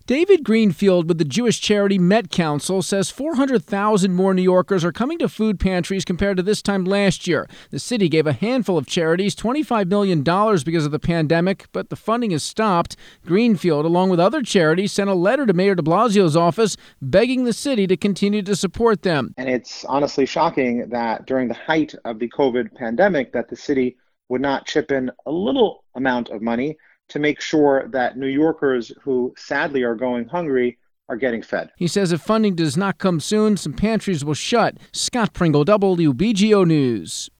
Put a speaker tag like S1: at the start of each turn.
S1: David Greenfield with the Jewish charity Met Council says 400,000 more New Yorkers are coming to food pantries compared to this time last year. The city gave a handful of charities $25 million because of the pandemic, but the funding has stopped. Greenfield, along with other charities, sent a letter to Mayor de Blasio's office begging the city to continue to support them.
S2: And it's honestly shocking that during the height of the COVID pandemic that the city would not chip in a little amount of money to make sure that New Yorkers who sadly are going hungry are getting fed.
S1: He says if funding does not come soon, some pantries will shut. Scott Pringle, WBGO News.